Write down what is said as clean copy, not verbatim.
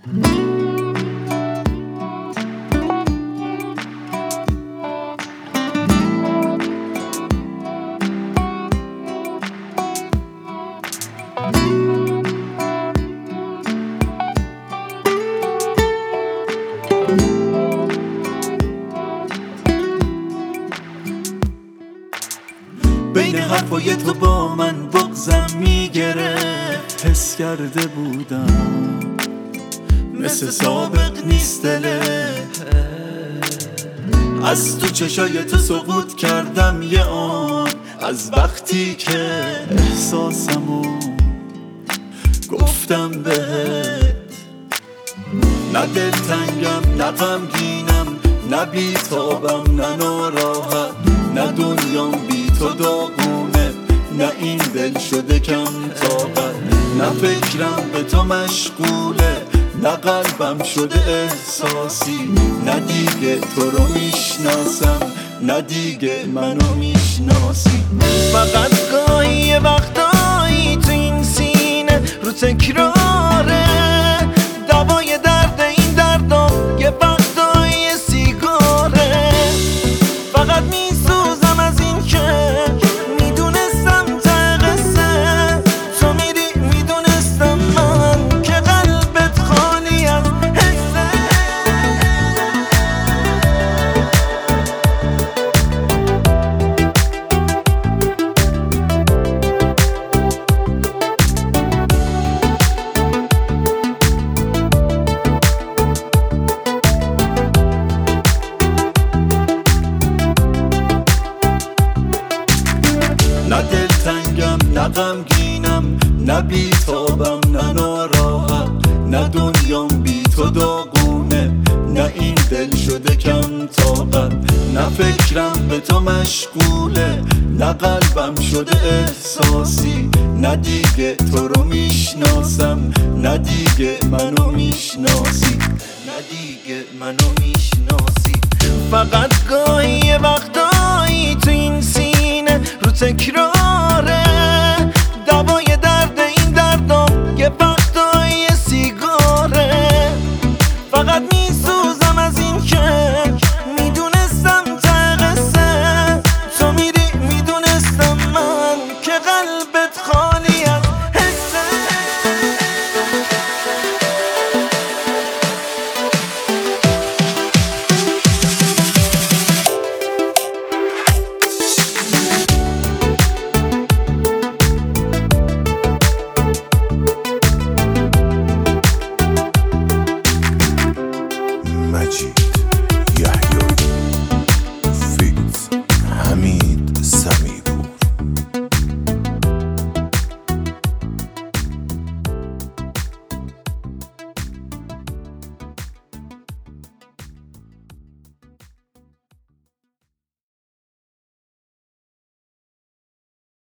بین حرفای تو با من بغضم میگرفت، حس کرده بودم مثل سابق نیست دلت. از تو چشای تو سقوط کردم یه آن، از وقتی که احساسمو گفتم بهت. نه دلتنگم نه غمگینم، نه بیتابم نه ناراحت، نه دنیام بی تو داغونه، نه این دل شده کم طاقت. نه فکرم به تو مشغوله، نه قلبم شده احساسی، نه دیگه تو رو میشناسم، نه دیگه منو میشناسی. فقط گاهی یه وقتایی تو این سینه رو تکراره، دوای درد این دردم یه وقتایی سیگاره. فقط میسوزم از این که میدونستم ته قصه تو میری، میدونستم من که قلبت خالی از حسه. نه دلتنگم نه غمگینم، نه بیتابم نه ناراحت، نه دنیام بی تو داغونه، نه این دل شده کم طاقت. نه فکرم به تو مشغوله، نه قلبم شده احساسی، نه دیگه تو رو میشناسم، نه دیگه منو میشناسی، نه دیگه منو میشناسی. فقط گاهی یه وقتایی تو این سینه رو تکراره،